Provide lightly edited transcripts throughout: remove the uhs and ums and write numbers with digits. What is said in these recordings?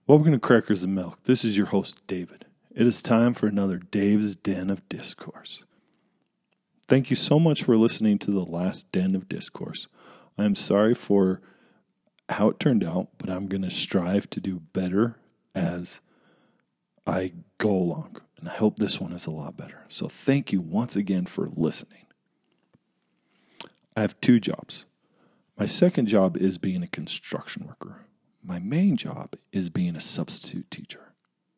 Welcome to Crackers and Milk. This is your host, David. It is time for another Dave's Den of Discourse. Thank you so much for listening to the last Den of Discourse. I am sorry for how it turned out, but I'm going to strive to do better as I go along. And I hope this one is a lot better. So thank you once again for listening. I have two jobs. My second job is being a construction worker. My main job is being a substitute teacher.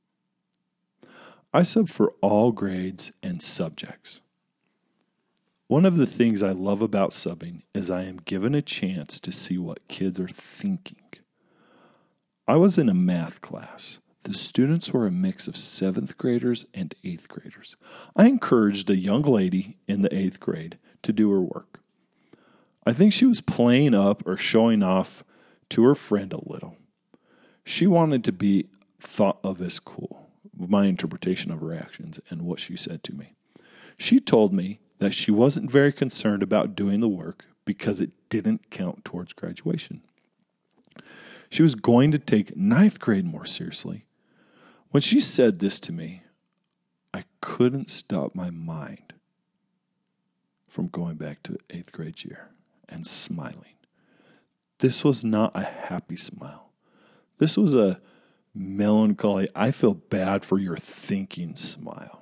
I sub for all grades and subjects. One of the things I love about subbing is I am given a chance to see what kids are thinking. I was in a math class. The students were a mix of 7th graders and 8th graders. I encouraged a young lady in the 8th grade to do her work. I think she was playing up or showing off to her friend a little. She wanted to be thought of as cool, my interpretation of her actions and what she said to me. She told me that she wasn't very concerned about doing the work because it didn't count towards graduation. She was going to take 9th grade more seriously. When she said this to me, I couldn't stop my mind from going back to 8th grade year and smiling. This was not a happy smile. This was a melancholy, I feel bad for your thinking smile.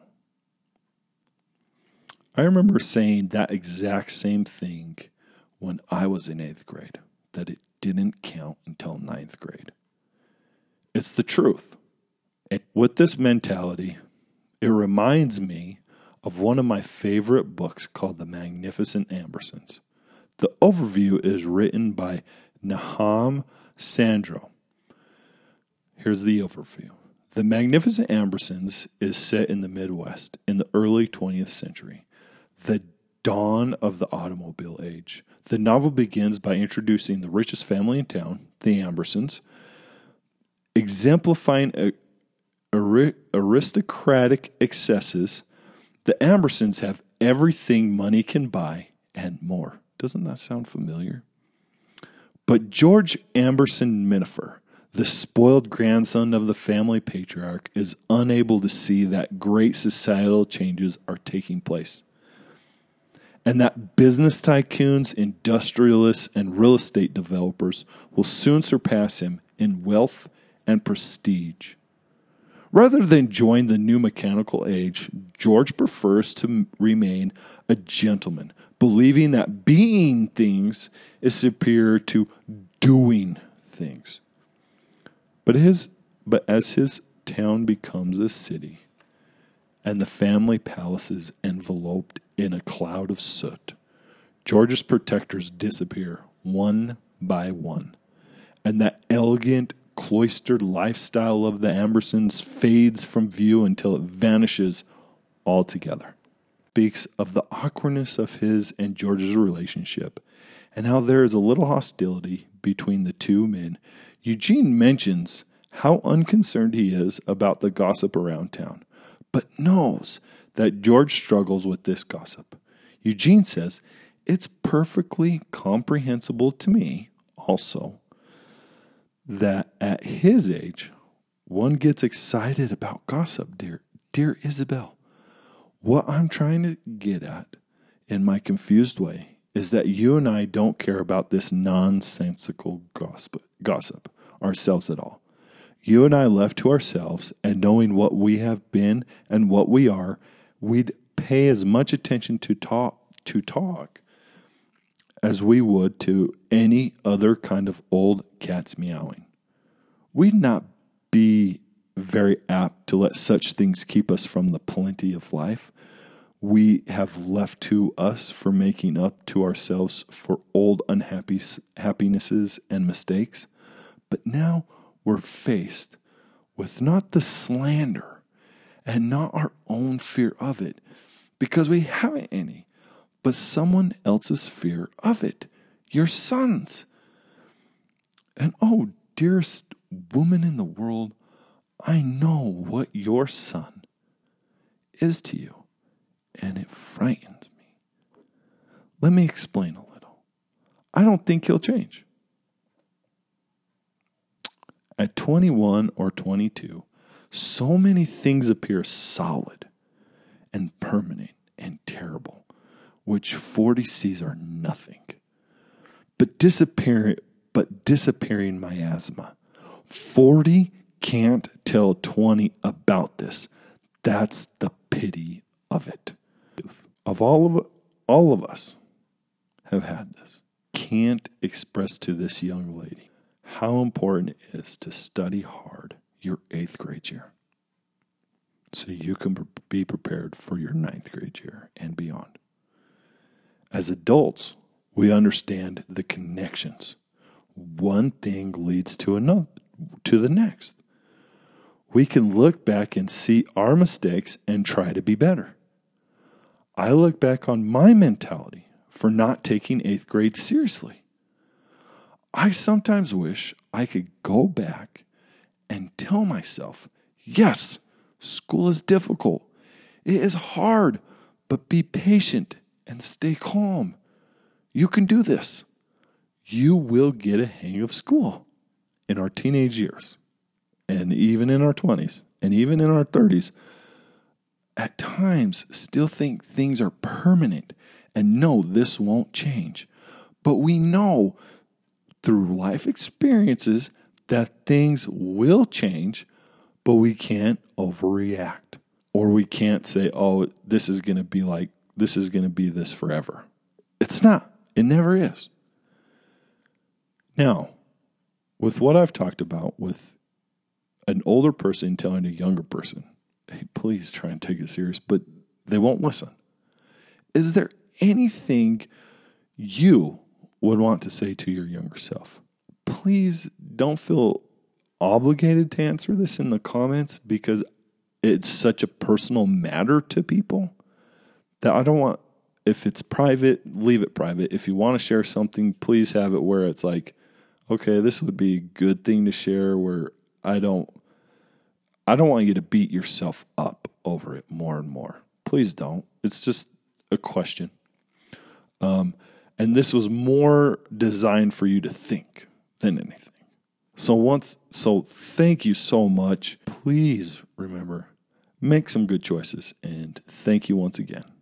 I remember saying that exact same thing when I was in 8th grade, that it didn't count until 9th grade. It's the truth. And with this mentality, it reminds me of one of my favorite books called The Magnificent Ambersons. The overview is written by Nahum Sandro. Here's the overview. The Magnificent Ambersons is set in the Midwest in the early 20th century, the dawn of the automobile age. The novel begins by introducing the richest family in town, the Ambersons, exemplifying aristocratic excesses. The Ambersons have everything money can buy and more. Doesn't that sound familiar? But George Amberson Minifer, the spoiled grandson of the family patriarch, is unable to see that great societal changes are taking place, and that business tycoons, industrialists, and real estate developers will soon surpass him in wealth and prestige. Rather than join the new mechanical age, George prefers to remain a gentleman, believing that being things is superior to doing things. But as his town becomes a city, and the family palace is enveloped in a cloud of soot, George's protectors disappear one by one, and that elegant, cloistered lifestyle of the Ambersons fades from view until it vanishes altogether. Speaks of the awkwardness of his and George's relationship, and how there is a little hostility between the two men. Eugene mentions how unconcerned he is about the gossip around town, but knows that George struggles with this gossip. Eugene says, "It's perfectly comprehensible to me also that at his age, one gets excited about gossip, dear Isabel. What I'm trying to get at, in my confused way, is that you and I don't care about this nonsensical gossip ourselves at all. You and I left to ourselves, and knowing what we have been and what we are, we'd pay as much attention to talk as we would to any other kind of old cat's meowing. We'd not be very apt to let such things keep us from the plenty of life we have left to us for making up to ourselves for old unhappinesses and mistakes. But now we're faced with not the slander and not our own fear of it, because we haven't any, but someone else's fear of it, your sons. And oh, dearest woman in the world, I know what your son is to you, and it frightens me. Let me explain a little. I don't think he'll change. At 21 or 22, so many things appear solid and permanent and terrible, which 40 sees are nothing. But disappearing miasma. 40 can't tell 20 about this. That's the pity of it. Of all of us have had this. Can't express to this young lady how important it is to study hard your 8th grade year so you can be prepared for your 9th grade year and beyond. As adults, we understand the connections. One thing leads to another, to the next. We can look back and see our mistakes and try to be better. I look back on my mentality for not taking 8th grade seriously. I sometimes wish I could go back and tell myself, yes, school is difficult. It is hard, but be patient and stay calm. You can do this. You will get a hang of school in our teenage years, and even in our 20s, and even in our 30s. At times, still think things are permanent and no, this won't change. But we know through life experiences that things will change, but we can't overreact. Or we can't say, oh, this is going to be this forever. It's not. It never is. Now, with what I've talked about with an older person telling a younger person, hey, please try and take it serious, but they won't listen. Is there anything you would want to say to your younger self? Please don't feel obligated to answer this in the comments because it's such a personal matter to people that I don't want, if it's private, leave it private. If you want to share something, please have it where it's like, okay, this would be a good thing to share where I don't want you to beat yourself up over it more and more. Please don't. It's just a question. And this was more designed for you to think than anything. So thank you so much. Please remember, make some good choices. And thank you once again.